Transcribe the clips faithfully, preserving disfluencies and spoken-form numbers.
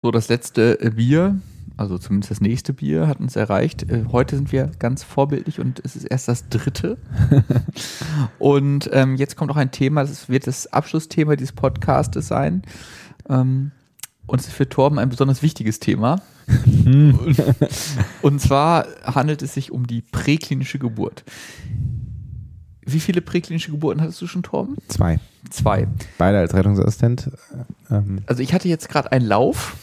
So, das letzte Bier, also zumindest das nächste Bier, hat uns erreicht. Heute sind wir ganz vorbildlich und es ist erst das dritte. Und ähm, jetzt kommt auch ein Thema, das wird das Abschlussthema dieses Podcastes sein. Ähm, und es ist für Torben ein besonders wichtiges Thema. und, und zwar handelt es sich um die präklinische Geburt. Wie viele präklinische Geburten hattest du schon, Torben? Zwei. Zwei. Beide als Rettungsassistent. Ähm. Also ich hatte jetzt gerade einen Lauf.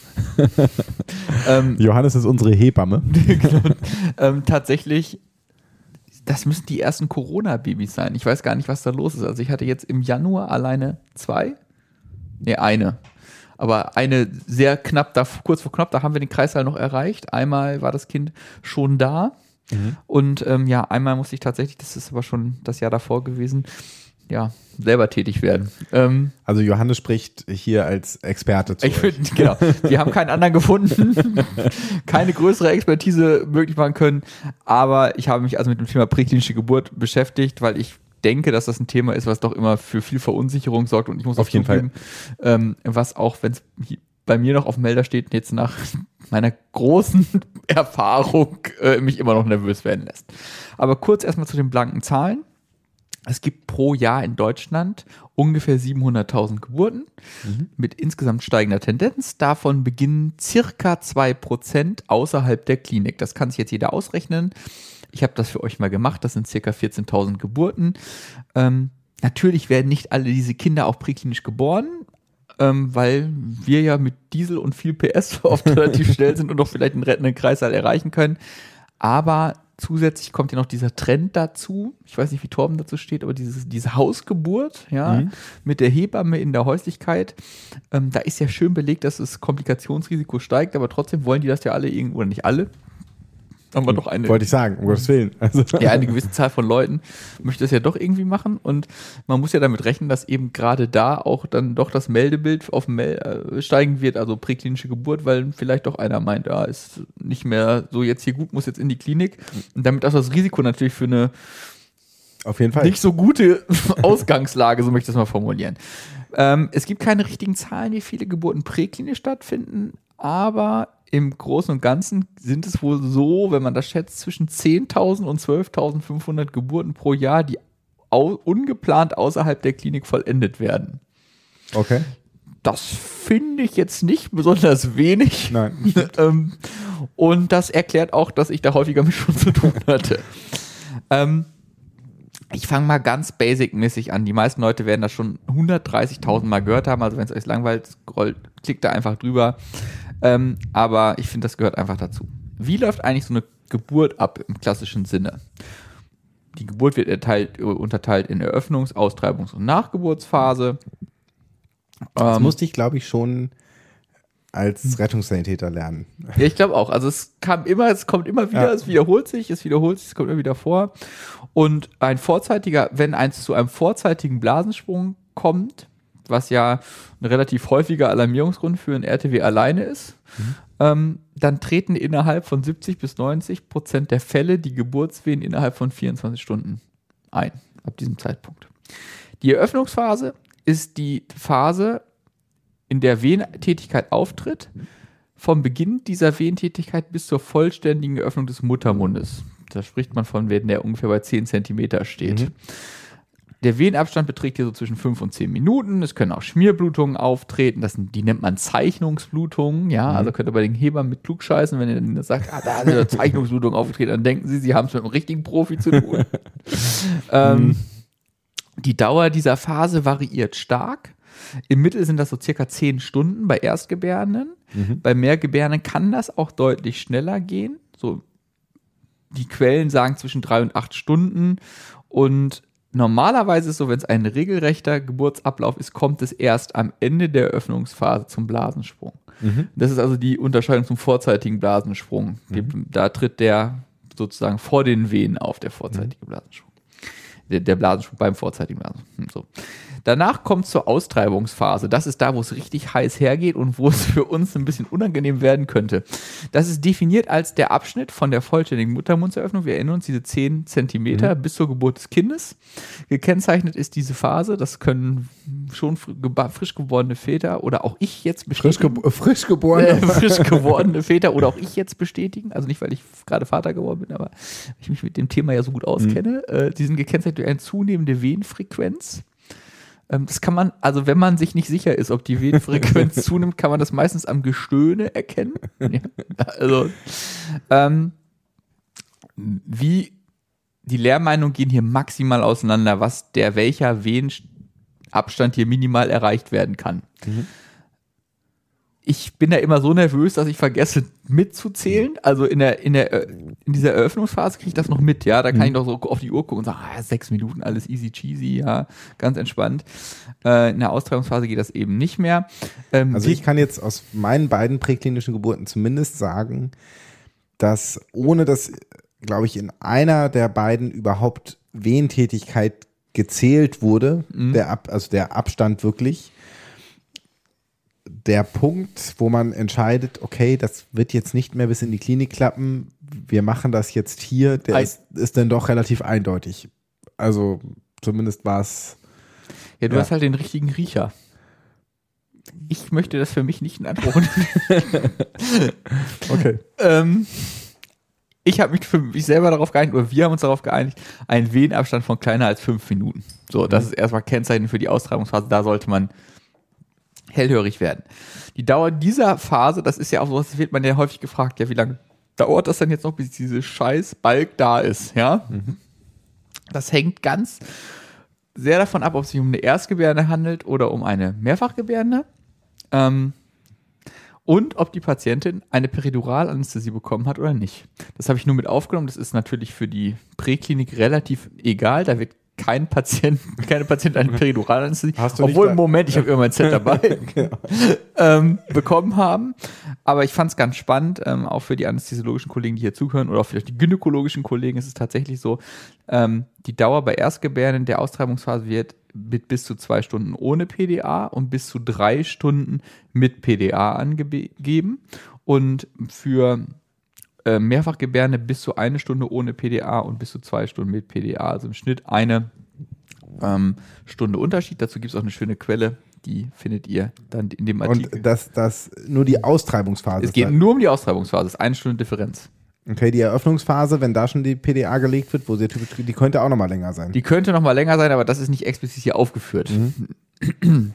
ähm, Johannes ist unsere Hebamme. genau. ähm, tatsächlich, das müssen die ersten Corona-Babys sein. Ich weiß gar nicht, was da los ist. Also ich hatte jetzt im Januar alleine zwei. Nee, eine. Aber eine sehr knapp, da, kurz vor knapp, da haben wir den Kreißsaal noch erreicht. Einmal war das Kind schon da. Mhm. Und ähm, ja, einmal musste ich tatsächlich, das ist aber schon das Jahr davor gewesen, ja, selber tätig werden. Ähm, also Johannes spricht hier als Experte zu ich find, Genau, wir haben keinen anderen gefunden, keine größere Expertise möglich machen können, aber ich habe mich also mit dem Thema präklinische Geburt beschäftigt, weil ich denke, dass das ein Thema ist, was doch immer für viel Verunsicherung sorgt und ich muss auf jeden Fall, ähm, was auch, wenn es bei mir noch auf dem Melder steht, jetzt nach meiner großen Erfahrung äh, mich immer noch nervös werden lässt. Aber kurz erstmal zu den blanken Zahlen. Es gibt pro Jahr in Deutschland ungefähr siebenhunderttausend Geburten mhm. mit insgesamt steigender Tendenz. Davon beginnen circa zwei Prozent außerhalb der Klinik. Das kann sich jetzt jeder ausrechnen. Ich habe das für euch mal gemacht. Das sind circa vierzehntausend Geburten. Ähm, natürlich werden nicht alle diese Kinder auch präklinisch geboren. Ähm, weil wir ja mit Diesel und viel P S oft relativ schnell sind und noch vielleicht einen rettenden Kreißsaal erreichen können. Aber zusätzlich kommt ja noch dieser Trend dazu, ich weiß nicht, wie Torben dazu steht, aber dieses, diese Hausgeburt, ja, mhm. mit der Hebamme in der Häuslichkeit, ähm, da ist ja schön belegt, dass das Komplikationsrisiko steigt, aber trotzdem wollen die das ja alle irgendwo, oder nicht alle, aber doch eine. Wollte ich sagen, um Gottes Willen. Also. Ja, eine gewisse Zahl von Leuten möchte das ja doch irgendwie machen und man muss ja damit rechnen, dass eben gerade da auch dann doch das Meldebild auf Mel- äh, steigen wird, also präklinische Geburt, weil vielleicht doch einer meint, ja, ist nicht mehr so jetzt hier gut, muss jetzt in die Klinik und damit auch das Risiko natürlich für eine auf jeden Fall nicht so gute Ausgangslage, so möchte ich das mal formulieren. Ähm, es gibt keine richtigen Zahlen, wie viele Geburten präklinisch stattfinden, aber im Großen und Ganzen sind es wohl so, wenn man das schätzt, zwischen zehntausend und zwölftausendfünfhundert Geburten pro Jahr, die au- ungeplant außerhalb der Klinik vollendet werden. Okay. Das finde ich jetzt nicht besonders wenig. Nein. ähm, und das erklärt auch, dass ich da häufiger mit schon zu tun hatte. ähm, Ich fange mal ganz basic-mäßig an. Die meisten Leute werden das schon hundertdreißigtausend Mal gehört haben. Also wenn es euch langweilt, scrollt, klickt da einfach drüber. Ähm, aber ich finde, das gehört einfach dazu. Wie läuft eigentlich so eine Geburt ab im klassischen Sinne? Die Geburt wird erteilt, unterteilt in Eröffnungs-, Austreibungs- und Nachgeburtsphase. Das ähm, musste ich, glaube ich, schon als Rettungssanitäter lernen. Ja, ich glaube auch. Also es kam immer, es kommt immer wieder, ja. es wiederholt sich, es wiederholt sich, es kommt immer wieder vor. Und ein vorzeitiger, wenn eins zu einem vorzeitigen Blasensprung kommt, was ja ein relativ häufiger Alarmierungsgrund für ein R T W alleine ist, mhm. ähm, dann treten innerhalb von siebzig bis neunzig Prozent der Fälle die Geburtswehen innerhalb von vierundzwanzig Stunden ein, ab diesem Zeitpunkt. Die Eröffnungsphase ist die Phase, in der Wehentätigkeit auftritt, vom Beginn dieser Wehentätigkeit bis zur vollständigen Öffnung des Muttermundes. Da spricht man von, wenn der ungefähr bei zehn Zentimeter steht. Mhm. Der Wehenabstand beträgt hier so zwischen fünf und zehn Minuten. Es können auch Schmierblutungen auftreten. Das sind, die nennt man Zeichnungsblutungen. Ja, mhm. also könnt ihr bei den Hebammen mit klug scheißen, wenn ihr dann sagt, ah, da ist eine Zeichnungsblutung aufgetreten, dann denken sie, sie haben es mit einem richtigen Profi zu tun. ähm, mhm. Die Dauer dieser Phase variiert stark. Im Mittel sind das so circa zehn Stunden bei Erstgebärenden. Mhm. Bei Mehrgebärenden kann das auch deutlich schneller gehen. So, die Quellen sagen zwischen drei und acht Stunden. Und normalerweise ist es so, wenn es ein regelrechter Geburtsablauf ist, kommt es erst am Ende der Eröffnungsphase zum Blasensprung. Mhm. Das ist also die Unterscheidung zum vorzeitigen Blasensprung. Mhm. Da tritt der sozusagen vor den Venen auf, der vorzeitige mhm. Blasensprung. Der, der Blasensprung beim vorzeitigen Blasensprung. So. Danach kommt zur Austreibungsphase. Das ist da, wo es richtig heiß hergeht und wo es für uns ein bisschen unangenehm werden könnte. Das ist definiert als der Abschnitt von der vollständigen Muttermundseröffnung. Wir erinnern uns, diese zehn Zentimeter mhm. bis zur Geburt des Kindes. Gekennzeichnet ist diese Phase. Das können schon frisch gewordene Väter oder auch ich jetzt bestätigen. Frisch, ge- frisch geborene. Äh, frisch gewordene Väter oder auch ich jetzt bestätigen. Also nicht, weil ich gerade Vater geworden bin, aber weil ich mich mit dem Thema ja so gut auskenne. Mhm. Äh, die sind gekennzeichnet durch eine zunehmende Venenfrequenz. Ähm, das kann man, also wenn man sich nicht sicher ist, ob die Venenfrequenz zunimmt, kann man das meistens am Gestöhne erkennen. Ja, also, ähm, wie die Lehrmeinungen gehen hier maximal auseinander, was der welcher Venenabstand hier minimal erreicht werden kann. Mhm. Ich bin da immer so nervös, dass ich vergesse mitzuzählen. Also in der, in der, in dieser Eröffnungsphase kriege ich das noch mit, ja. Da kann mhm. ich doch so auf die Uhr gucken und sagen, ah, sechs Minuten, alles easy cheesy, ja, ganz entspannt. Äh, in der Austreibungsphase geht das eben nicht mehr. Ähm, also ich kann jetzt aus meinen beiden präklinischen Geburten zumindest sagen, dass ohne dass, glaube ich, in einer der beiden überhaupt Wehentätigkeit gezählt wurde, mhm. der Ab, also der Abstand wirklich, der Punkt, wo man entscheidet, okay, das wird jetzt nicht mehr bis in die Klinik klappen, wir machen das jetzt hier, der Ein- ist, ist dann doch relativ eindeutig. Also zumindest war es. Ja, du ja. hast halt den richtigen Riecher. Ich möchte das für mich nicht in Anspruch nehmen. Okay. ähm, ich habe mich für mich selber darauf geeinigt, oder wir haben uns darauf geeinigt, einen Venenabstand von kleiner als fünf Minuten. So, das mhm. ist erstmal Kennzeichen für die Austreibungsphase, da sollte man hellhörig werden. Die Dauer dieser Phase, das ist ja auch so, das wird man ja häufig gefragt, ja, wie lange dauert das denn jetzt noch, bis diese scheiß Balk da ist, ja? Mhm. Das hängt ganz sehr davon ab, ob es sich um eine Erstgebärende handelt oder um eine Mehrfachgebärende. Ähm, und ob die Patientin eine Periduralanästhesie bekommen hat oder nicht. Das habe ich nur mit aufgenommen. Das ist natürlich für die Präklinik relativ egal. Da wird kein Patient, keine Patientin eine Periduralanästhesie, obwohl im Moment, ich habe immer mein Set dabei, genau. ähm, bekommen haben. Aber ich fand es ganz spannend, ähm, auch für die anästhesiologischen Kollegen, die hier zuhören, oder auch vielleicht die gynäkologischen Kollegen, ist es tatsächlich so, ähm, die Dauer bei Erstgebärenden der Austreibungsphase wird mit bis zu zwei Stunden ohne P D A und bis zu drei Stunden mit P D A angegeben. Und für äh, Mehrfachgebärende bis zu eine Stunde ohne P D A und bis zu zwei Stunden mit P D A. Also im Schnitt eine ähm, Stunde Unterschied. Dazu gibt es auch eine schöne Quelle, die findet ihr dann in dem Artikel. Und das, das nur die Austreibungsphase. Es geht nur um die Austreibungsphase, es ist eine Stunde Differenz. Okay, die Eröffnungsphase, wenn da schon die P D A gelegt wird, wo sie, die könnte auch nochmal länger sein. Die könnte nochmal länger sein, aber das ist nicht explizit hier aufgeführt. Mhm.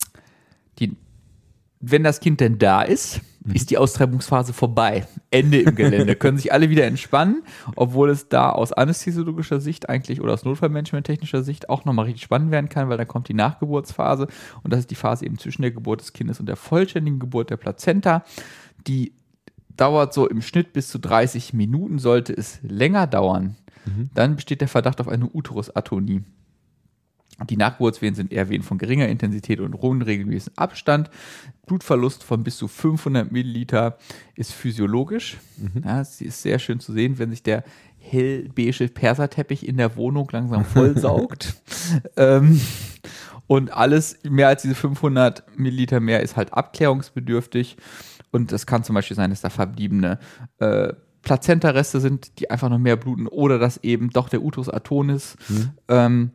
Die, wenn das Kind denn da ist, mhm. ist die Austreibungsphase vorbei. Ende im Gelände. Können sich alle wieder entspannen, obwohl es da aus anästhesiologischer Sicht eigentlich oder aus Notfallmanagement-technischer Sicht auch nochmal richtig spannend werden kann, weil dann kommt die Nachgeburtsphase und das ist die Phase eben zwischen der Geburt des Kindes und der vollständigen Geburt der Plazenta. Die dauert so im Schnitt bis zu dreißig Minuten. Sollte es länger dauern, mhm. dann besteht der Verdacht auf eine Uterusatonie. Die Nachgeburtswehen sind eher Wehen von geringer Intensität und unregelmäßigem Abstand. Blutverlust von bis zu fünfhundert Milliliter ist physiologisch. Mhm. Ja, es ist sehr schön zu sehen, wenn sich der hellbeige Perserteppich in der Wohnung langsam vollsaugt. ähm, und alles mehr als diese fünfhundert Milliliter mehr ist halt abklärungsbedürftig. Und es kann zum Beispiel sein, dass da verbliebene äh, Plazenta-Reste sind, die einfach noch mehr bluten oder dass eben doch der Uterus aton ist. Mhm. Ähm,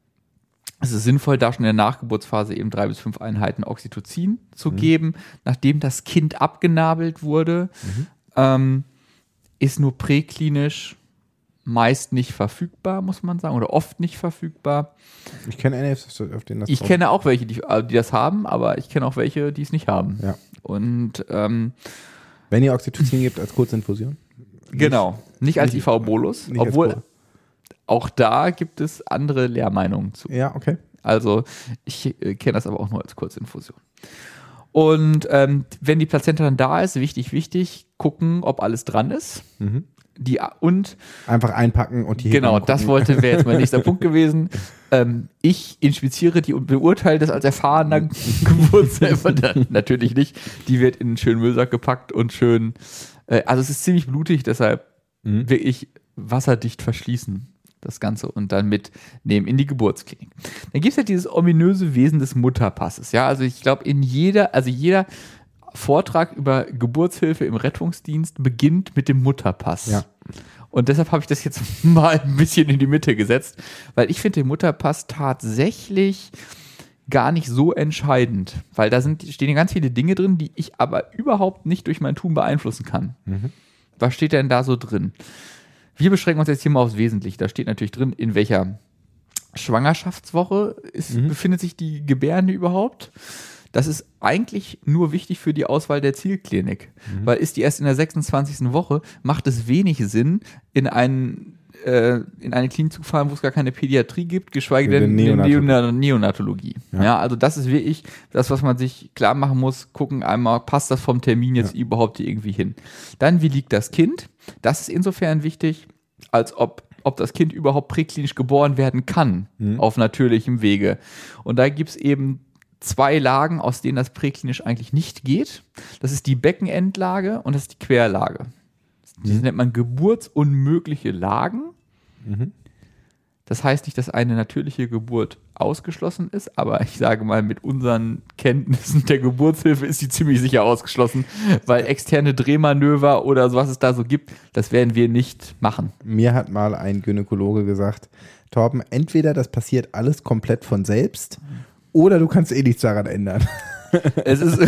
es ist sinnvoll, da schon in der Nachgeburtsphase eben drei bis fünf Einheiten Oxytocin zu mhm. geben. Nachdem das Kind abgenabelt wurde, mhm. ähm, ist nur präklinisch meist nicht verfügbar, muss man sagen, oder oft nicht verfügbar. Ich kenne N Fs, auf denen das Ich drauf. kenne auch welche, die, die das haben, aber ich kenne auch welche, die es nicht haben. Ja. Und ähm, wenn ihr Oxytocin gebt als Kurzinfusion? Genau, nicht als I V-Bolus, obwohl als auch da gibt es andere Lehrmeinungen zu. Ja, okay. Also ich äh, kenne das aber auch nur als Kurzinfusion. Und ähm, wenn die Plazenta dann da ist, wichtig, wichtig, gucken, ob alles dran ist. Mhm. Die, und einfach einpacken und die Genau, das wollte wäre jetzt mein nächster Punkt gewesen. Ähm, ich inspiziere die und beurteile das als erfahrener Geburtshelfer. Natürlich nicht. Die wird in einen schönen Müllsack gepackt und schön. Äh, also es ist ziemlich blutig, deshalb mhm. wirklich wasserdicht verschließen. das Ganze und dann mitnehmen in die Geburtsklinik. Dann gibt es ja dieses ominöse Wesen des Mutterpasses. Ja, also ich glaube, in jeder, also jeder Vortrag über Geburtshilfe im Rettungsdienst beginnt mit dem Mutterpass. Ja. Und deshalb habe ich das jetzt mal ein bisschen in die Mitte gesetzt, weil ich finde den Mutterpass tatsächlich gar nicht so entscheidend, weil da sind, stehen ganz viele Dinge drin, die ich aber überhaupt nicht durch mein Tun beeinflussen kann. Mhm. Was steht denn da so drin? Wir beschränken uns jetzt hier mal aufs Wesentliche. Da steht natürlich drin, in welcher Schwangerschaftswoche ist, mhm. befindet sich die Gebärende überhaupt. Das ist eigentlich nur wichtig für die Auswahl der Zielklinik, mhm. weil ist die erst in der sechsundzwanzigsten Woche, macht es wenig Sinn, in, einen, äh, in eine Klinik zu fahren, wo es gar keine Pädiatrie gibt, geschweige denn Neonatologie. Neonat- Neonatologie. Ja. Ja, also das ist wirklich das, was man sich klar machen muss, gucken einmal, passt das vom Termin jetzt ja. überhaupt irgendwie hin. Dann, wie liegt das Kind? Das ist insofern wichtig, als ob, ob das Kind überhaupt präklinisch geboren werden kann, mhm. auf natürlichem Wege. Und da gibt es eben zwei Lagen, aus denen das präklinisch eigentlich nicht geht. Das ist die Beckenendlage und das ist die Querlage. Die mhm. nennt man geburtsunmögliche Lagen. Mhm. Das heißt nicht, dass eine natürliche Geburt ausgeschlossen ist, aber ich sage mal, mit unseren Kenntnissen der Geburtshilfe ist sie ziemlich sicher ausgeschlossen, weil externe Drehmanöver oder so, was es da so gibt, das werden wir nicht machen. Mir hat mal ein Gynäkologe gesagt, Torben, entweder das passiert alles komplett von selbst oder du kannst eh nichts daran ändern. Es ist,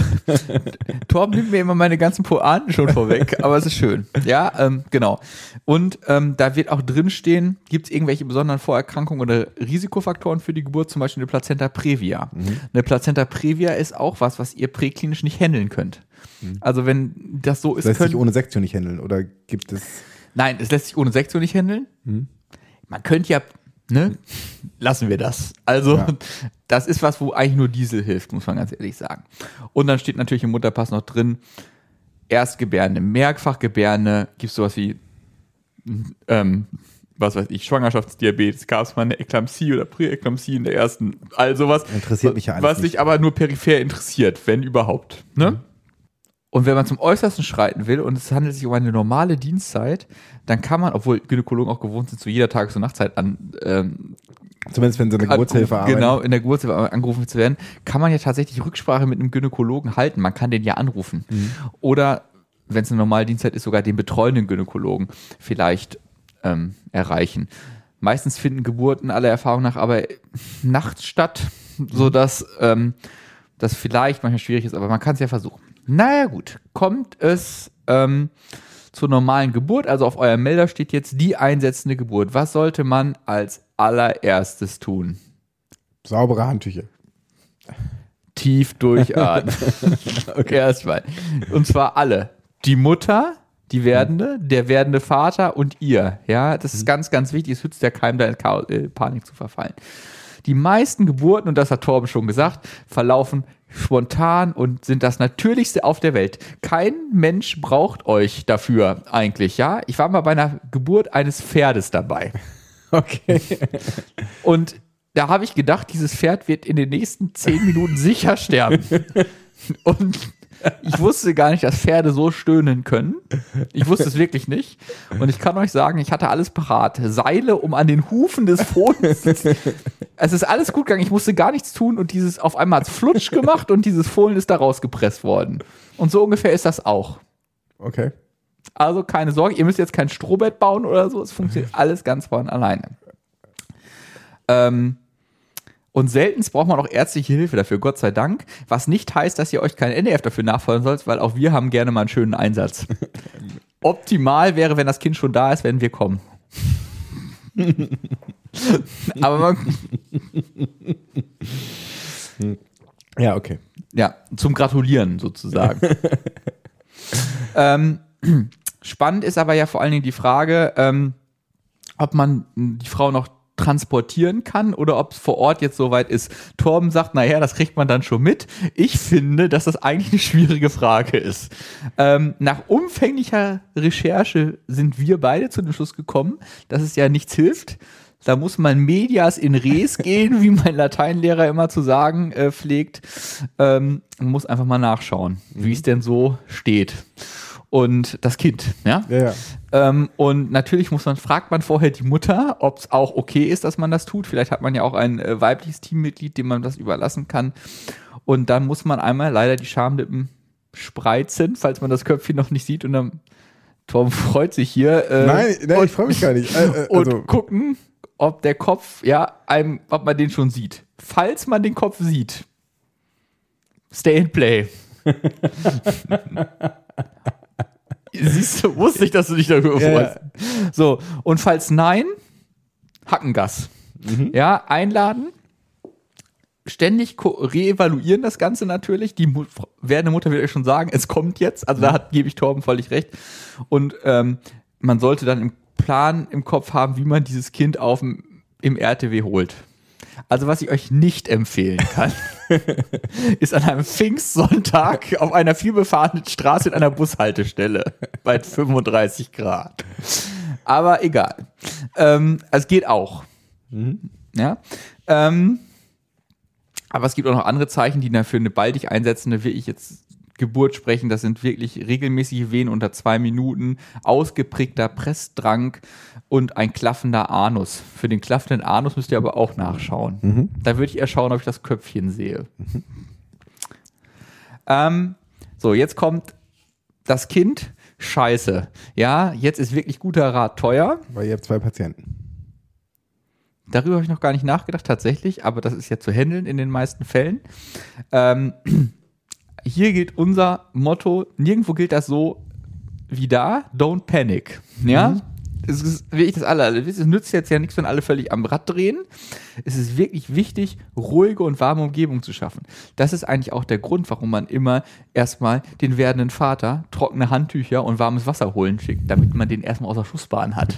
Torben nimmt mir immer meine ganzen Pointen schon vorweg, aber es ist schön. Ja, ähm, genau. Und ähm, da wird auch drinstehen, gibt es irgendwelche besonderen Vorerkrankungen oder Risikofaktoren für die Geburt, zum Beispiel eine Plazenta previa. Mhm. Eine Plazenta previa ist auch was, was ihr präklinisch nicht handeln könnt. Mhm. Also wenn das so ist, lässt sich ohne Sektion nicht handeln oder gibt es... Nein, es lässt sich ohne Sektion nicht handeln. Mhm. Man könnte ja... Ne? Lassen wir das. Also, ja. Das ist was, wo eigentlich nur Diesel hilft, muss man ganz ehrlich sagen. Und dann steht natürlich im Mutterpass noch drin, Erstgebärende, Mehrfachgebärende, gibt es sowas wie, ähm, was weiß ich, Schwangerschaftsdiabetes, gab es mal eine Eklampsie oder Präeklampsie in der ersten, all sowas. Interessiert mich ja alles was dich aber nur peripher interessiert, wenn überhaupt. Ne? Mhm. Und wenn man zum Äußersten schreiten will und es handelt sich um eine normale Dienstzeit, dann kann man, obwohl Gynäkologen auch gewohnt sind, zu jeder Tages- und Nachtzeit an ähm, zumindest wenn sie in der Geburtshilfe arbeiten. Genau, in der Geburtshilfe angerufen zu werden, kann man ja tatsächlich Rücksprache mit einem Gynäkologen halten. Man kann den ja anrufen. Mhm. Oder, wenn es eine normale Dienstzeit ist, sogar den betreuenden Gynäkologen vielleicht ähm, erreichen. Meistens finden Geburten aller Erfahrung nach aber nachts statt, sodass ähm, das vielleicht manchmal schwierig ist, aber man kann es ja versuchen. Naja gut, kommt es ähm, zur normalen Geburt, also auf eurem Melder steht jetzt die einsetzende Geburt. Was sollte man als allererstes tun? Saubere Handtücher. Tief durchatmen. Okay. Erstmal. Und zwar alle. Die Mutter, die Werdende, der werdende Vater und ihr. Ja, das ist ganz, ganz wichtig. Es schützt der Keim, da in Panik zu verfallen. Die meisten Geburten, und das hat Torben schon gesagt, verlaufen spontan und sind das Natürlichste auf der Welt. Kein Mensch braucht euch dafür eigentlich, ja. Ich war mal bei einer Geburt eines Pferdes dabei. Okay. Und da habe ich gedacht, dieses Pferd wird in den nächsten zehn Minuten sicher sterben. Und ich wusste gar nicht, dass Pferde so stöhnen können. Ich wusste es wirklich nicht. Und ich kann euch sagen, ich hatte alles parat. Seile um an den Hufen des Fohlens. Es ist alles gut gegangen. Ich musste gar nichts tun und dieses auf einmal hat es flutsch gemacht und dieses Fohlen ist da rausgepresst worden. Und so ungefähr ist das auch. Okay. Also keine Sorge, ihr müsst jetzt kein Strohbett bauen oder so. Es funktioniert alles ganz von alleine. Ähm, Und seltenst braucht man auch ärztliche Hilfe dafür, Gott sei Dank. Was nicht heißt, dass ihr euch kein N E F dafür nachfordern sollt, weil auch wir haben gerne mal einen schönen Einsatz. Optimal wäre, wenn das Kind schon da ist, wenn wir kommen. Aber man... Ja, okay. Ja, zum Gratulieren sozusagen. ähm, spannend ist aber ja vor allen Dingen die Frage, ähm, ob man die Frau noch transportieren kann oder ob es vor Ort jetzt soweit ist. Torben sagt, naja, das kriegt man dann schon mit. Ich finde, dass das eigentlich eine schwierige Frage ist. Ähm, nach umfänglicher Recherche sind wir beide zu dem Schluss gekommen, dass es ja nichts hilft. Da muss man medias in res gehen, wie mein Lateinlehrer immer zu sagen äh, pflegt. Ähm, man muss einfach mal nachschauen, mhm. wie es denn so steht. und das Kind, ja. Ja, ja. Ähm, und natürlich muss man, fragt man vorher die Mutter, ob es auch okay ist, dass man das tut. Vielleicht hat man ja auch ein äh, weibliches Teammitglied, dem man das überlassen kann. Und dann muss man einmal leider die Schamlippen spreizen, falls man das Köpfchen noch nicht sieht. Und dann, Tom freut sich hier. Äh, Nein, nein und, ich freue mich gar nicht. Äh, äh, also. Und gucken, ob der Kopf, ja, einem, ob man den schon sieht. Falls man den Kopf sieht, stay and play. Siehst du, wusste ich, dass du dich darüber Ja, freust. Ja. So, und falls nein, Hackengas. Mhm. Ja, einladen, ständig reevaluieren das Ganze natürlich. Die Mu- werdende Mutter will euch schon sagen, es kommt jetzt. Also da hat, gebe ich Torben völlig recht. Und ähm, man sollte dann im Plan im Kopf haben, wie man dieses Kind auf dem, im R T W holt. Also was ich euch nicht empfehlen kann, ist an einem Pfingstsonntag auf einer vielbefahrenen Straße in einer Bushaltestelle bei fünfunddreißig Grad. Aber egal. Ähm, es geht auch. Mhm. Ja. Ähm, aber es gibt auch noch andere Zeichen, die dafür eine baldig einsetzende, wie ich jetzt Geburt sprechen. Das sind wirklich regelmäßige Wehen unter zwei Minuten, ausgeprägter Pressdrang und ein klaffender Anus. Für den klaffenden Anus müsst ihr aber auch nachschauen. Mhm. Da würde ich eher schauen, ob ich das Köpfchen sehe. Mhm. Ähm, so, jetzt kommt das Kind. Scheiße. Ja, jetzt ist wirklich guter Rat teuer. Weil ihr habt zwei Patienten. Darüber habe ich noch gar nicht nachgedacht, tatsächlich. Aber das ist ja zu handeln in den meisten Fällen. Ähm, Hier gilt unser Motto, nirgendwo gilt das so wie da, don't panic. Ja, mhm. Es ist wirklich das aller. Es nützt jetzt ja nichts, wenn alle völlig am Rad drehen. Es ist wirklich wichtig, ruhige und warme Umgebung zu schaffen. Das ist eigentlich auch der Grund, warum man immer erstmal den werdenden Vater trockene Handtücher und warmes Wasser holen schickt, damit man den erstmal aus der Schussbahn hat.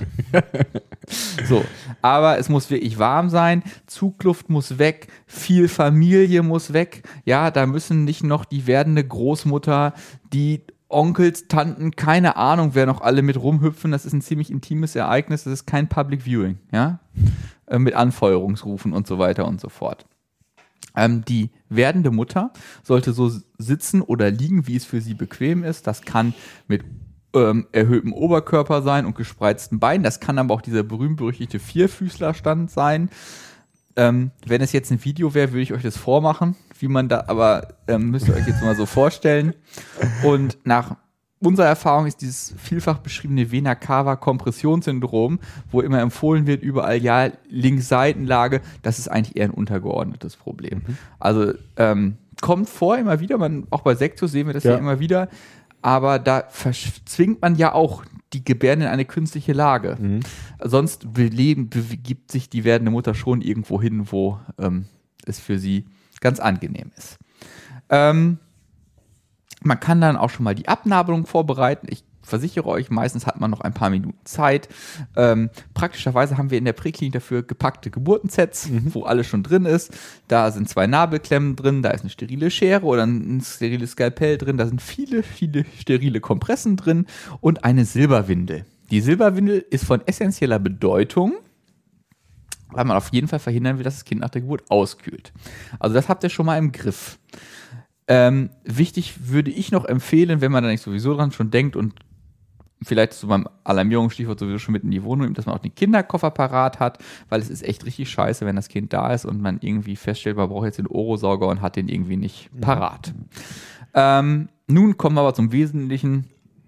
So, aber es muss wirklich warm sein, Zugluft muss weg, viel Familie muss weg. Ja, da müssen nicht noch die werdende Großmutter, die Onkels, Tanten, keine Ahnung, wer noch alle mit rumhüpfen. Das ist ein ziemlich intimes Ereignis. Das ist kein Public Viewing, ja, äh, mit Anfeuerungsrufen und so weiter und so fort. Ähm, die werdende Mutter sollte so sitzen oder liegen, wie es für sie bequem ist. Das kann mit ähm, erhöhtem Oberkörper sein und gespreizten Beinen. Das kann aber auch dieser berühmt-berüchtigte Vierfüßlerstand sein. Ähm, wenn es jetzt ein Video wäre, würde ich euch das vormachen, wie man da, aber ähm, müsst ihr euch jetzt mal so vorstellen. Und nach unserer Erfahrung ist dieses vielfach beschriebene Vena-Cava-Kompressionssyndrom, wo immer empfohlen wird, überall ja, Linksseitenlage, das ist eigentlich eher ein untergeordnetes Problem. Mhm. Also ähm, kommt vor immer wieder, man, auch bei Sektio sehen wir das ja, ja immer wieder, aber da zwingt man ja auch die Gebärden in eine künstliche Lage. Mhm. Sonst beleben, begibt sich die werdende Mutter schon irgendwo hin, wo ähm, es für sie ganz angenehm ist. Ähm, man kann dann auch schon mal die Abnabelung vorbereiten. Ich versichere euch, meistens hat man noch ein paar Minuten Zeit. Ähm, praktischerweise haben wir in der Präklinik dafür gepackte Geburtensets, mhm. wo alles schon drin ist. Da sind zwei Nabelklemmen drin, da ist eine sterile Schere oder ein steriles Skalpell drin, da sind viele, viele sterile Kompressen drin und eine Silberwindel. Die Silberwindel ist von essentieller Bedeutung, weil man auf jeden Fall verhindern will, dass das Kind nach der Geburt auskühlt. Also das habt ihr schon mal im Griff. Ähm, wichtig würde ich noch empfehlen, wenn man da nicht sowieso dran schon denkt und vielleicht zu meinem Alarmierungsstichwort sowieso schon mit in die Wohnung nimmt, dass man auch den Kinderkoffer parat hat, weil es ist echt richtig scheiße, wenn das Kind da ist und man irgendwie feststellt, man braucht jetzt den Orosauger und hat den irgendwie nicht parat. Mhm. Ähm, nun kommen wir aber zum Wesentlichen,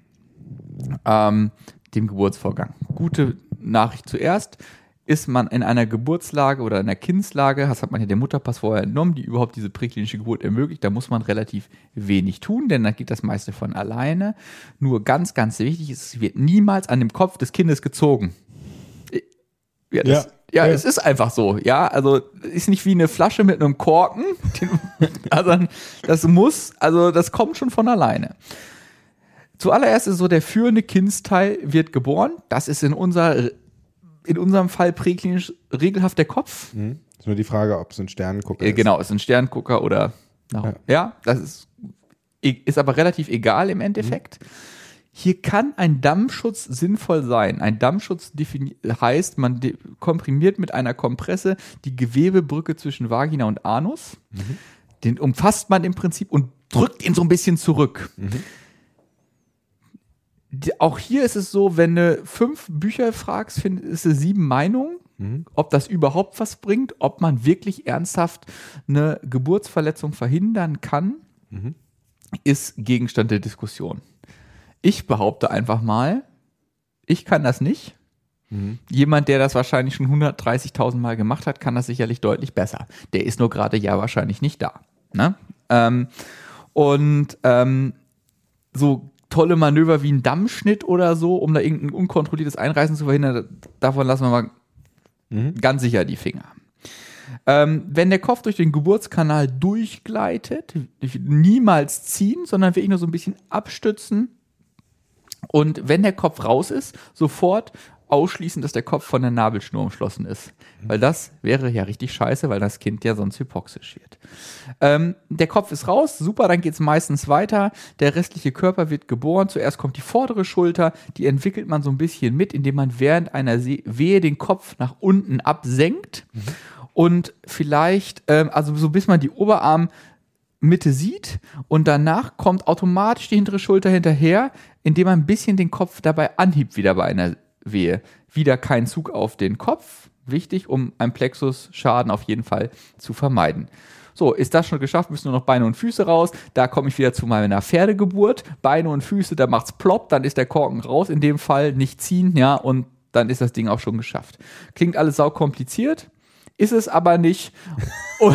ähm, dem Geburtsvorgang. Gute Nachricht zuerst. Ist man in einer Geburtslage oder in einer Kindslage, das hat man ja der Mutterpass vorher entnommen, die überhaupt diese präklinische Geburt ermöglicht, da muss man relativ wenig tun, denn dann geht das meiste von alleine. Nur ganz, ganz wichtig ist, es wird niemals an dem Kopf des Kindes gezogen. Ja, das, ja, ja, ja, es ist einfach so. Ja, also ist nicht wie eine Flasche mit einem Korken. Also das muss, also das kommt schon von alleine. Zuallererst ist so, der führende Kindsteil wird geboren. Das ist in unserer in unserem Fall präklinisch regelhaft der Kopf. Mhm. Ist nur die Frage, ob es ein Sternengucker äh, ist. Genau, ist ein Sternengucker oder no. ja. ja, das ist, ist aber relativ egal im Endeffekt. Mhm. Hier kann ein Dammschutz sinnvoll sein. Ein Dammschutz defini- heißt, man de- komprimiert mit einer Kompresse die Gewebebrücke zwischen Vagina und Anus. Mhm. Den umfasst man im Prinzip und drückt ihn so ein bisschen zurück. Mhm. die, auch hier ist es so, wenn du fünf Bücher fragst, findest du sieben Meinungen, mhm. ob das überhaupt was bringt, ob man wirklich ernsthaft eine Geburtsverletzung verhindern kann, mhm. ist Gegenstand der Diskussion. Ich behaupte einfach mal, ich kann das nicht. Mhm. Jemand, der das wahrscheinlich schon hundertdreißigtausend Mal gemacht hat, kann das sicherlich deutlich besser. Der ist nur gerade ja wahrscheinlich nicht da. Ne? Ähm, und ähm, so tolle Manöver wie ein Dammschnitt oder so, um da irgendein unkontrolliertes Einreißen zu verhindern, davon lassen wir mal mhm. ganz sicher die Finger. Ähm, wenn der Kopf durch den Geburtskanal durchgleitet, niemals ziehen, sondern wirklich nur so ein bisschen abstützen. Und wenn der Kopf raus ist, sofort ausschließen, dass der Kopf von der Nabelschnur umschlossen ist. Weil das wäre ja richtig scheiße, weil das Kind ja sonst hypoxisch wird. Ähm, der Kopf ist raus, super, dann geht es meistens weiter. Der restliche Körper wird geboren. Zuerst kommt die vordere Schulter, die entwickelt man so ein bisschen mit, indem man während einer Wehe den Kopf nach unten absenkt. Mhm. Und vielleicht, ähm, also so bis man die Oberarmmitte sieht und danach kommt automatisch die hintere Schulter hinterher, indem man ein bisschen den Kopf dabei anhebt wieder bei einer Wehe. Wieder kein Zug auf den Kopf, wichtig, um einen Plexusschaden auf jeden Fall zu vermeiden. So, ist das schon geschafft, müssen nur noch Beine und Füße raus. Da komme ich wieder zu meiner Pferdegeburt. Beine und Füße, da macht's plopp, dann ist der Korken raus, in dem Fall nicht ziehen, ja, und dann ist das Ding auch schon geschafft. Klingt alles saukompliziert, ist es aber nicht. Und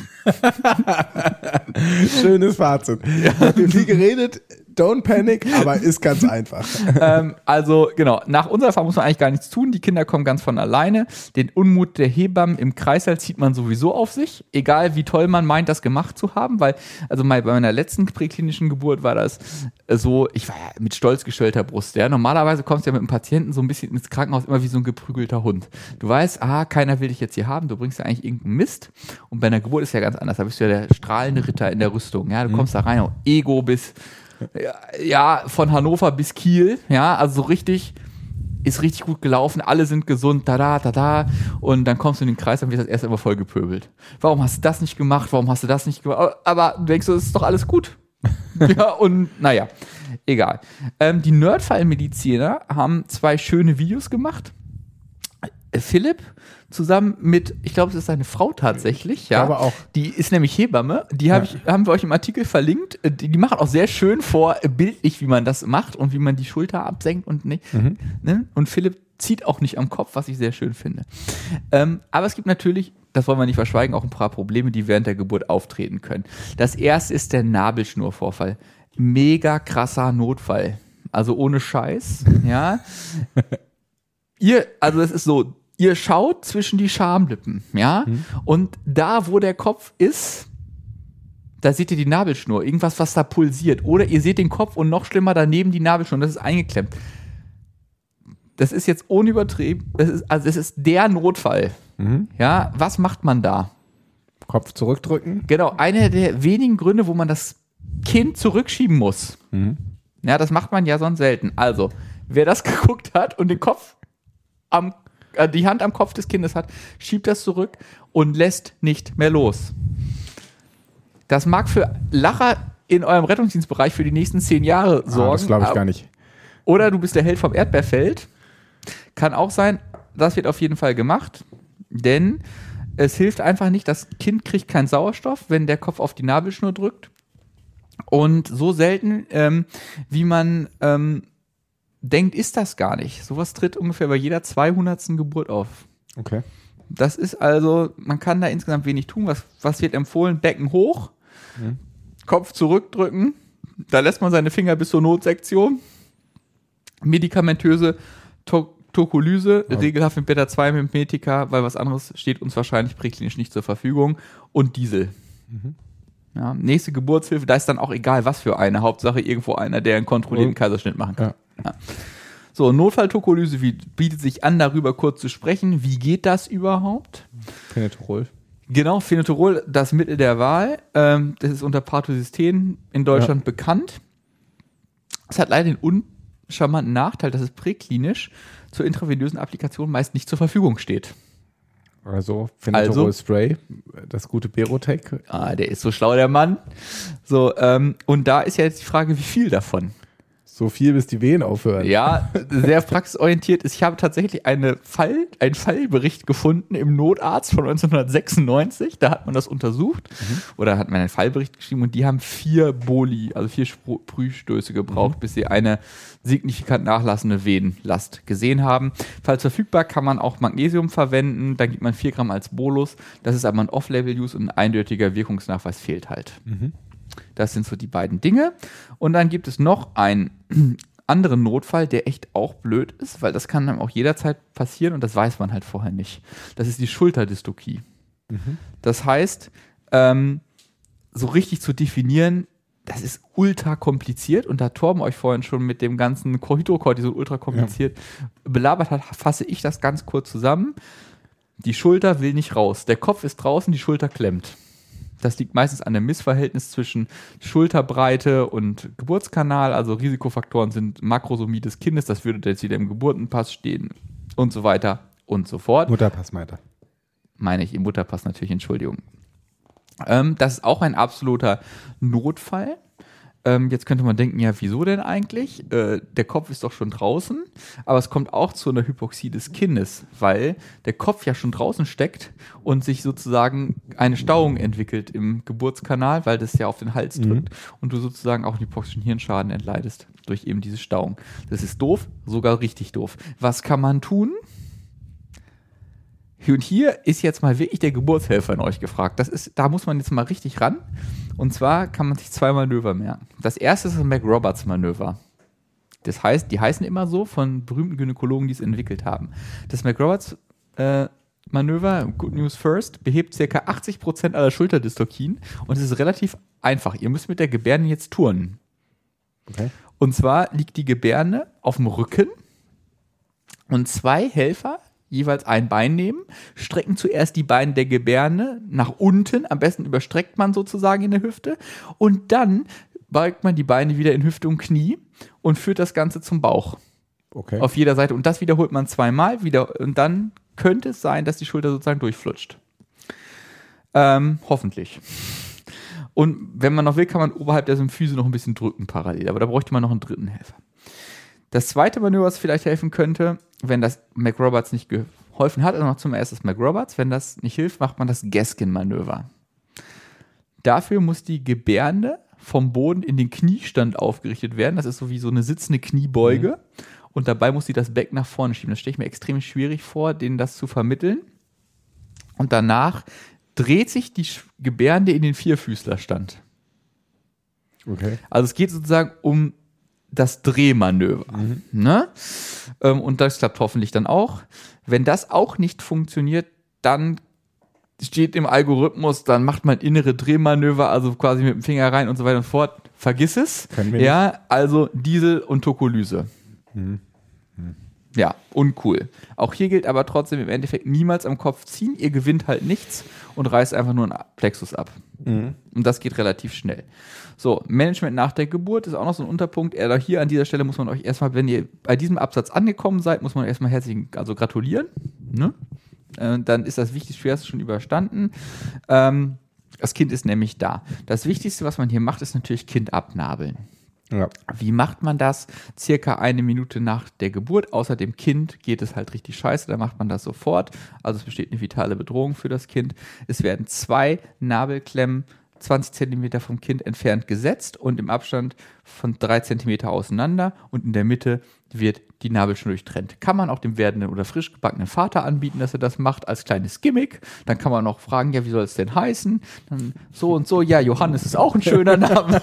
schönes Fazit. Ja. Viel geredet, don't panic, aber ist ganz einfach. ähm, also genau, nach unserer Erfahrung muss man eigentlich gar nichts tun. Die Kinder kommen ganz von alleine. Den Unmut der Hebammen im Kreißsaal zieht man sowieso auf sich, egal wie toll man meint, das gemacht zu haben, weil, also bei meiner letzten präklinischen Geburt war das so, ich war ja mit stolz gestellter Brust. Ja. Normalerweise kommst du ja mit einem Patienten so ein bisschen ins Krankenhaus immer wie so ein geprügelter Hund. Du weißt, ah, keiner will dich jetzt hier haben, du bringst ja eigentlich irgendeinen Mist. Und bei einer Geburt ist ja ganz anders. Da bist du ja der strahlende Ritter in der Rüstung. Ja, du kommst mhm. da rein, Ego bis ja, von Hannover bis Kiel, ja, also so richtig, ist richtig gut gelaufen, alle sind gesund, da, da, da, da, und dann kommst du in den Kreis, dann wird das erst immer voll gepöbelt. Warum hast du das nicht gemacht, warum hast du das nicht gemacht, aber du denkst, es ist doch alles gut. Ja, und naja, egal. Ähm, die Nerdfall-Mediziner haben zwei schöne Videos gemacht. Philipp zusammen mit, ich glaube, es ist seine Frau tatsächlich, ja. Aber auch. Die ist nämlich Hebamme. Die hab ja. ich, haben wir euch im Artikel verlinkt. Die, die machen auch sehr schön vor, bildlich, wie man das macht und wie man die Schulter absenkt und nicht. Mhm. Ne? Und Philipp zieht auch nicht am Kopf, was ich sehr schön finde. Ähm, aber es gibt natürlich, das wollen wir nicht verschweigen, auch ein paar Probleme, die während der Geburt auftreten können. Das erste ist der Nabelschnurvorfall. Mega krasser Notfall. Also ohne Scheiß, ja. Ihr, also es ist so, ihr schaut zwischen die Schamlippen, ja, mhm. und da, wo der Kopf ist, da seht ihr die Nabelschnur, irgendwas, was da pulsiert. Oder ihr seht den Kopf und noch schlimmer daneben die Nabelschnur, das ist eingeklemmt. Das ist jetzt unübertrieben, das ist, also das ist der Notfall. Mhm. Ja, was macht man da? Kopf zurückdrücken? Genau, einer der wenigen Gründe, wo man das Kind zurückschieben muss. Mhm. Ja, das macht man ja sonst selten. Also, wer das geguckt hat und den Kopf am die Hand am Kopf des Kindes hat, schiebt das zurück und lässt nicht mehr los. Das mag für Lacher in eurem Rettungsdienstbereich für die nächsten zehn Jahre sorgen. Ah, das glaube ich gar nicht. Oder du bist der Held vom Erdbeerfeld. Kann auch sein, das wird auf jeden Fall gemacht, denn es hilft einfach nicht, das Kind kriegt keinen Sauerstoff, wenn der Kopf auf die Nabelschnur drückt. Und so selten, ähm, wie man ähm, denkt, ist das gar nicht. Sowas tritt ungefähr bei jeder zweihundertsten Geburt auf. Okay. Das ist also, man kann da insgesamt wenig tun. Was, was wird empfohlen? Becken hoch, mhm. Kopf zurückdrücken. Da lässt man seine Finger bis zur Notsektion. Medikamentöse to- Tokolyse, ja. Regelhaft mit Beta zwei Mimetika, weil was anderes steht uns wahrscheinlich präklinisch nicht zur Verfügung. Und Diesel. Mhm. Ja, nächste Geburtshilfe, da ist dann auch egal, was für eine. Hauptsache irgendwo einer, der einen kontrollierten mhm. Kaiserschnitt machen kann. Ja. Ja. So, Notfalltokolyse bietet sich an, darüber kurz zu sprechen. Wie geht das überhaupt? Phenetorol. Genau, Phenetorol, das Mittel der Wahl. Ähm, das ist unter Pathosystem in Deutschland ja. bekannt. Es hat leider den uncharmanten Nachteil, dass es präklinisch zur intravenösen Applikation meist nicht zur Verfügung steht. Also Phenetorol also, Spray, das gute Berotec. Ah, der ist so schlau, der Mann. So, ähm, und da ist ja jetzt die Frage, wie viel davon? So viel, bis die Wehen aufhören. Ja, sehr praxisorientiert ist. Ich habe tatsächlich eine Fall, einen Fallbericht gefunden im Notarzt von neunzehnhundertsechsundneunzig. Da hat man das untersucht. Mhm. Oder hat man einen Fallbericht geschrieben und die haben vier Boli, also vier Sprühstöße gebraucht, mhm. bis sie eine signifikant nachlassende Venenlast gesehen haben. Falls verfügbar, kann man auch Magnesium verwenden. Dann gibt man vier Gramm als Bolus. Das ist aber ein Off-Label-Use und ein eindeutiger Wirkungsnachweis fehlt halt. Mhm. Das sind so die beiden Dinge. Und dann gibt es noch einen anderen Notfall, der echt auch blöd ist, weil das kann dann auch jederzeit passieren und das weiß man halt vorher nicht. Das ist die Schulterdystokie. Mhm. Das heißt, ähm, so richtig zu definieren, das ist ultra kompliziert und da Torben euch vorhin schon mit dem ganzen Hydrocortisol ultra kompliziert ja. belabert hat, fasse ich das ganz kurz zusammen. Die Schulter will nicht raus. Der Kopf ist draußen, die Schulter klemmt. Das liegt meistens an dem Missverhältnis zwischen Schulterbreite und Geburtskanal. Also Risikofaktoren sind Makrosomie des Kindes, das würde jetzt wieder im Geburtenpass stehen und so weiter und so fort. Mutterpass meinte. Meine ich, im Mutterpass natürlich, Entschuldigung. Ähm, das ist auch ein absoluter Notfall. Ähm, jetzt könnte man denken, ja, wieso denn eigentlich? Äh, der Kopf ist doch schon draußen, aber es kommt auch zu einer Hypoxie des Kindes, weil der Kopf ja schon draußen steckt und sich sozusagen eine Stauung entwickelt im Geburtskanal, weil das ja auf den Hals drückt mhm. und du sozusagen auch einen hypoxischen Hirnschaden entleidest durch eben diese Stauung. Das ist doof, sogar richtig doof. Was kann man tun? Und hier ist jetzt mal wirklich der Geburtshelfer in euch gefragt. Das ist, da muss man jetzt mal richtig ran. Und zwar kann man sich zwei Manöver merken. Das erste ist das McRoberts-Manöver. Das heißt, die heißen immer so von berühmten Gynäkologen, die es entwickelt haben. Das McRoberts-Manöver, äh, Good News First, behebt ca. achtzig Prozent aller Schulterdystokien und es ist relativ einfach. Ihr müsst mit der Gebärde jetzt turnen. Okay. Und zwar liegt die Gebärde auf dem Rücken und zwei Helfer jeweils ein Bein nehmen, strecken zuerst die Beine der Gebärde nach unten, am besten überstreckt man sozusagen in der Hüfte und dann beugt man die Beine wieder in Hüfte und Knie und führt das Ganze zum Bauch. Okay. Auf jeder Seite und das wiederholt man zweimal wieder und dann könnte es sein, dass die Schulter sozusagen durchflutscht. Ähm, hoffentlich. Und wenn man noch will, kann man oberhalb der Symphyse noch ein bisschen drücken parallel, aber da bräuchte man noch einen dritten Helfer. Das zweite Manöver, was vielleicht helfen könnte, wenn das McRoberts nicht geholfen hat, also noch zum ersten das McRoberts, wenn das nicht hilft, macht man das Gaskin-Manöver. Dafür muss die Gebärde vom Boden in den Kniestand aufgerichtet werden. Das ist so wie so eine sitzende Kniebeuge. Mhm. Und dabei muss sie das Becken nach vorne schieben. Das stelle ich mir extrem schwierig vor, denen das zu vermitteln. Und danach dreht sich die Gebärde in den Vierfüßlerstand. Okay. Also es geht sozusagen um das Drehmanöver. Mhm. Ne? Und das klappt hoffentlich dann auch. Wenn das auch nicht funktioniert, dann steht im Algorithmus, dann macht man innere Drehmanöver, also quasi mit dem Finger rein und so weiter und fort. Vergiss es. Ja, also Diesel und Tokolyse. Mhm. Mhm. Ja, uncool. Auch hier gilt aber trotzdem im Endeffekt niemals am Kopf ziehen. Ihr gewinnt halt nichts und reißt einfach nur einen Plexus ab. Mhm. Und das geht relativ schnell. So, Management nach der Geburt ist auch noch so ein Unterpunkt. Also hier an dieser Stelle muss man euch erstmal, wenn ihr bei diesem Absatz angekommen seid, muss man erstmal herzlich also gratulieren. Ne? Äh, dann ist das wichtigste Schwerste schon überstanden. Ähm, das Kind ist nämlich da. Das Wichtigste, was man hier macht, ist natürlich Kind abnabeln. Ja. Wie macht man das? Circa eine Minute nach der Geburt. Außer dem Kind geht es halt richtig scheiße, da macht man das sofort. Also es besteht eine vitale Bedrohung für das Kind. Es werden zwei Nabelklemmen zwanzig Zentimeter vom Kind entfernt gesetzt und im Abstand von drei Zentimeter auseinander und in der Mitte wird die Nabelschnur durchtrennt. Kann man auch dem werdenden oder frisch gebackenen Vater anbieten, dass er das macht, als kleines Gimmick. Dann kann man noch fragen, ja, wie soll es denn heißen? Dann so und so, ja, Johannes ist auch ein schöner Name.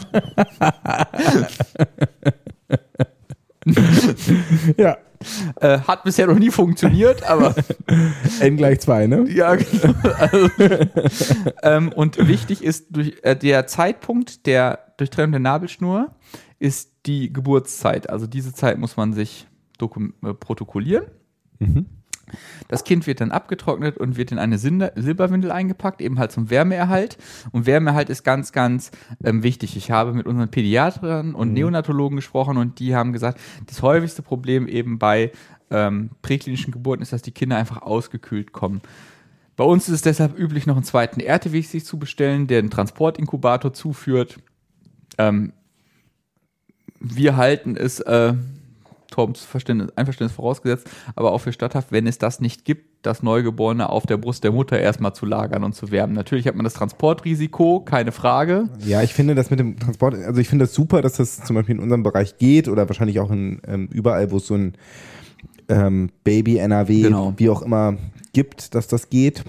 Ja. Äh, hat bisher noch nie funktioniert, aber N gleich zwei, ne? Ja, genau. Also, ähm, und wichtig ist, durch, äh, der Zeitpunkt der Durchtrennung der Nabelschnur ist die Geburtszeit. Also diese Zeit muss man sich dokum- äh, protokollieren. Mhm. Das Kind wird dann abgetrocknet und wird in eine Sil- Silberwindel eingepackt, eben halt zum Wärmeerhalt. Und Wärmeerhalt ist ganz, ganz ähm, wichtig. Ich habe mit unseren Pädiatern und mhm. Neonatologen gesprochen und die haben gesagt, das häufigste Problem eben bei ähm, präklinischen Geburten ist, dass die Kinder einfach ausgekühlt kommen. Bei uns ist es deshalb üblich, noch einen zweiten R T W sich zu bestellen, der einen Transportinkubator zuführt. Ähm, wir halten es, äh, Torbens Verständnis, Einverständnis vorausgesetzt, aber auch für statthaft, wenn es das nicht gibt, das Neugeborene auf der Brust der Mutter erstmal zu lagern und zu wärmen. Natürlich hat man das Transportrisiko, keine Frage. Ja, ich finde das mit dem Transport, also ich finde das super, dass das zum Beispiel in unserem Bereich geht oder wahrscheinlich auch in ähm, überall, wo es so ein ähm, Baby-N R W, Genau. wie auch immer, gibt, dass das geht.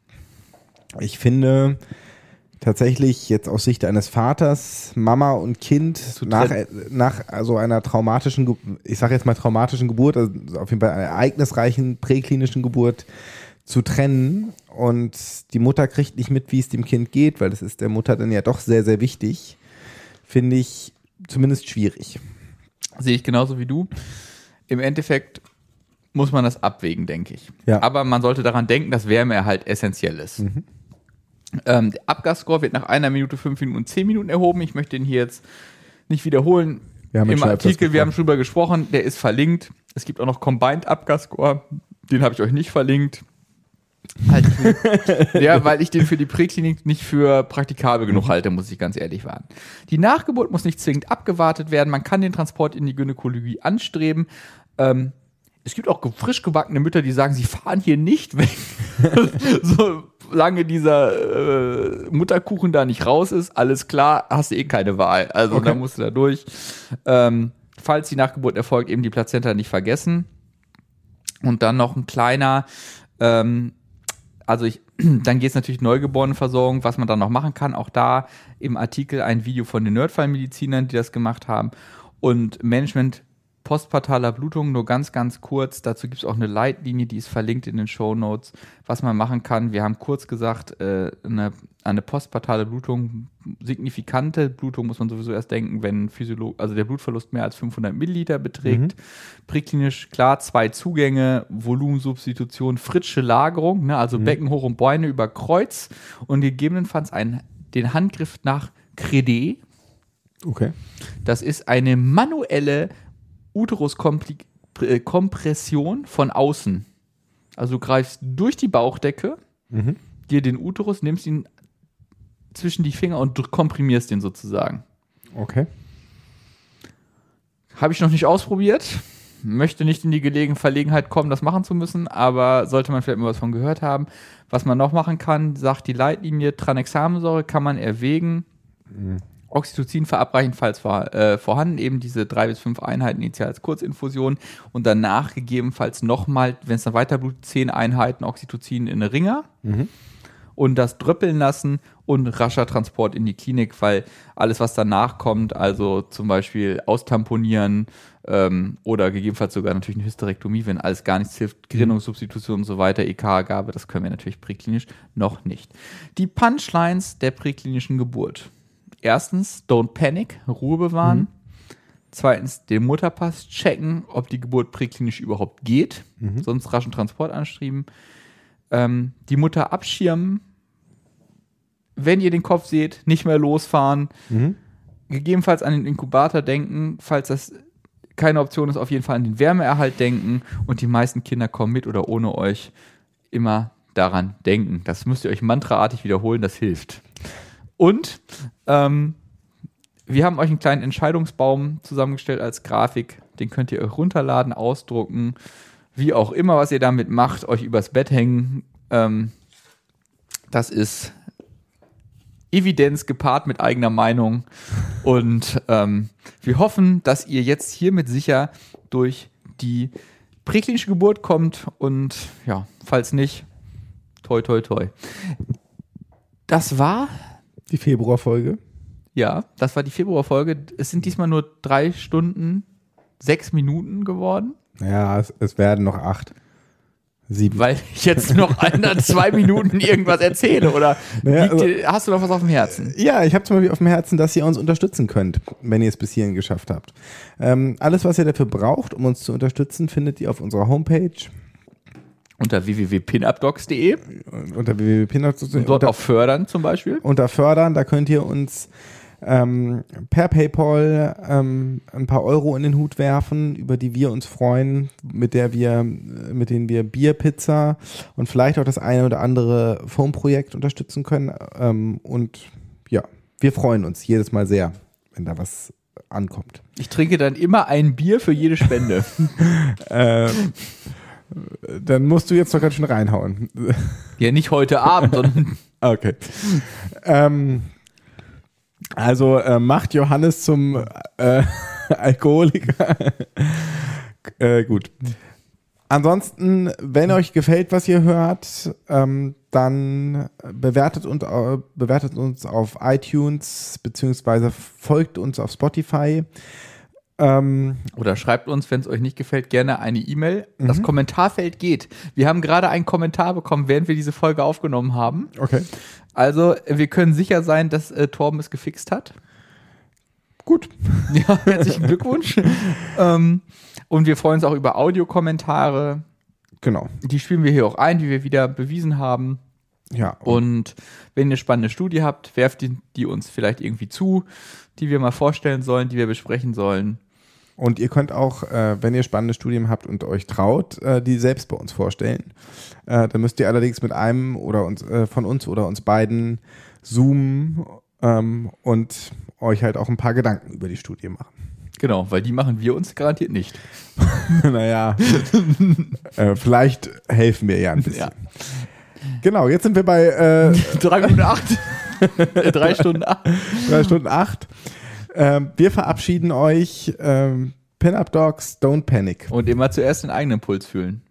Ich finde tatsächlich jetzt aus Sicht eines Vaters, Mama und Kind nach, nach also einer traumatischen, Ge- ich sage jetzt mal traumatischen Geburt, also auf jeden Fall einer ereignisreichen präklinischen Geburt zu trennen und die Mutter kriegt nicht mit, wie es dem Kind geht, weil das ist der Mutter dann ja doch sehr, sehr wichtig, finde ich zumindest schwierig. Sehe ich genauso wie du. Im Endeffekt muss man das abwägen, denke ich. Ja. Aber man sollte daran denken, dass Wärmeerhalt essentiell ist. Mhm. Ähm, der Abgasscore wird nach einer Minute, fünf Minuten und zehn Minuten erhoben. Ich möchte den hier jetzt nicht wiederholen. Wir haben Im schon Artikel, öfters wir haben schon drüber gesprochen, der ist verlinkt. Es gibt auch noch Combined Abgasscore, den habe ich euch nicht verlinkt. Halt ich, ja, weil ich den für die Präklinik nicht für praktikabel genug halte, muss ich ganz ehrlich sagen. Die Nachgeburt muss nicht zwingend abgewartet werden. Man kann den Transport in die Gynäkologie anstreben. Ähm, es gibt auch frisch gebackene Mütter, die sagen, sie fahren hier nicht weg. Solange dieser äh, Mutterkuchen da nicht raus ist, alles klar, hast du eh keine Wahl. Also Okay. da musst du da durch. Ähm, falls die Nachgeburt erfolgt, eben die Plazenta nicht vergessen. Und dann noch ein kleiner, ähm, also ich, dann geht es natürlich Neugeborenenversorgung, was man dann noch machen kann. Auch da im Artikel ein Video von den Nerdfall-Medizinern, die das gemacht haben. Und Management postpartaler Blutung, nur ganz, ganz kurz. Dazu gibt es auch eine Leitlinie, die ist verlinkt in den Shownotes, was man machen kann. Wir haben kurz gesagt, äh, eine, eine postpartale Blutung, signifikante Blutung muss man sowieso erst denken, wenn Physiolo- also der Blutverlust mehr als fünfhundert Milliliter beträgt. Mhm. Präklinisch klar, zwei Zugänge, Volumensubstitution, Fritzsche Lagerung, ne, also mhm. Becken hoch und Beine über Kreuz und gegebenenfalls einen, den Handgriff nach Credé. Okay. Das ist eine manuelle Uteruskompression von außen. Also du greifst durch die Bauchdecke, mhm. dir den Uterus, nimmst ihn zwischen die Finger und komprimierst den sozusagen. Okay. Habe ich noch nicht ausprobiert. Möchte nicht in die Gelegen Verlegenheit kommen, das machen zu müssen, aber sollte man vielleicht mal was von gehört haben. Was man noch machen kann, sagt die Leitlinie, Tranexamensäure kann man erwägen. Mhm. Oxytocin verabreichen, falls vor, äh, vorhanden, eben diese drei bis fünf Einheiten initial als Kurzinfusion und danach gegebenenfalls nochmal, wenn es dann weiter blutet, zehn Einheiten Oxytocin in eine Ringer mhm. und das dröppeln lassen und rascher Transport in die Klinik, weil alles, was danach kommt, also zum Beispiel austamponieren ähm, oder gegebenenfalls sogar natürlich eine Hysterektomie, wenn alles gar nichts hilft, Gerinnungssubstitution und so weiter, E K-Gabe, das können wir natürlich präklinisch noch nicht. Die Punchlines der präklinischen Geburt. Erstens, don't panic, Ruhe bewahren. Mhm. Zweitens, den Mutterpass checken, ob die Geburt präklinisch überhaupt geht. Mhm. Sonst raschen Transport anstreben. Ähm, die Mutter abschirmen. Wenn ihr den Kopf seht, nicht mehr losfahren. Mhm. Gegebenenfalls an den Inkubator denken. Falls das keine Option ist, auf jeden Fall an den Wärmeerhalt denken. Und die meisten Kinder kommen mit oder ohne euch. Immer daran denken. Das müsst ihr euch mantraartig wiederholen, das hilft. Und ähm, wir haben euch einen kleinen Entscheidungsbaum zusammengestellt als Grafik. Den könnt ihr euch runterladen, ausdrucken, wie auch immer, was ihr damit macht, euch übers Bett hängen. Ähm, das ist Evidenz gepaart mit eigener Meinung. Und ähm, wir hoffen, dass ihr jetzt hiermit sicher durch die präklinische Geburt kommt. Und ja, falls nicht, toi, toi, toi. Das war die Februarfolge. Ja, das war die Februarfolge. Es sind diesmal nur drei Stunden, sechs Minuten geworden. Ja, es, es werden noch acht, sieben. Weil ich jetzt noch ein, zwei Minuten irgendwas erzähle, oder naja, liegt dir, hast du noch was auf dem Herzen? Ja, ich habe zum Beispiel auf dem Herzen, dass ihr uns unterstützen könnt, wenn ihr es bis hierhin geschafft habt. Ähm, alles, was ihr dafür braucht, um uns zu unterstützen, findet ihr auf unserer Homepage. Unter w w w punkt pinupdocs punkt de. Unter w w w punkt pinupdocs punkt de. Und dort unter, auf Fördern zum Beispiel. Unter Fördern, da könnt ihr uns ähm, per PayPal ähm, ein paar Euro in den Hut werfen, über die wir uns freuen, mit der wir, mit denen wir Bier, Pizza und vielleicht auch das eine oder andere Foam-Projekt unterstützen können. Ähm, und ja, wir freuen uns jedes Mal sehr, wenn da was ankommt. Ich trinke dann immer ein Bier für jede Spende. äh, dann musst du jetzt doch ganz schön reinhauen. Ja, nicht heute Abend, sondern. Okay. ähm, also äh, macht Johannes zum äh, Alkoholiker. äh, gut. Ansonsten, wenn euch gefällt, was ihr hört, ähm, dann bewertet, und, äh, bewertet uns auf iTunes beziehungsweise folgt uns auf Spotify. Ähm, Oder schreibt uns, wenn es euch nicht gefällt, gerne eine E-Mail. Mhm. Das Kommentarfeld geht. Wir haben gerade einen Kommentar bekommen, während wir diese Folge aufgenommen haben. Okay. Also, wir können sicher sein, dass äh, Torben es gefixt hat. Gut. Ja, herzlichen Glückwunsch. ähm, und wir freuen uns auch über Audiokommentare. Genau. Die spielen wir hier auch ein, wie wir wieder bewiesen haben. Ja. Und, und wenn ihr eine spannende Studie habt, werft die, die uns vielleicht irgendwie zu, die wir mal vorstellen sollen, die wir besprechen sollen. Und ihr könnt auch, äh, wenn ihr spannende Studien habt und euch traut, äh, die selbst bei uns vorstellen. Äh, dann müsst ihr allerdings mit einem oder uns, äh, von uns oder uns beiden zoomen ähm, und euch halt auch ein paar Gedanken über die Studie machen. Genau, weil die machen wir uns garantiert nicht. Naja, äh, vielleicht helfen wir ja ein bisschen. Ja. Genau, jetzt sind wir bei äh, drei Minuten acht. Drei Stunden acht. Drei Stunden acht. Ähm, wir verabschieden euch. Ähm, Pin-Up Dogs, don't panic. Und immer zuerst den eigenen Puls fühlen.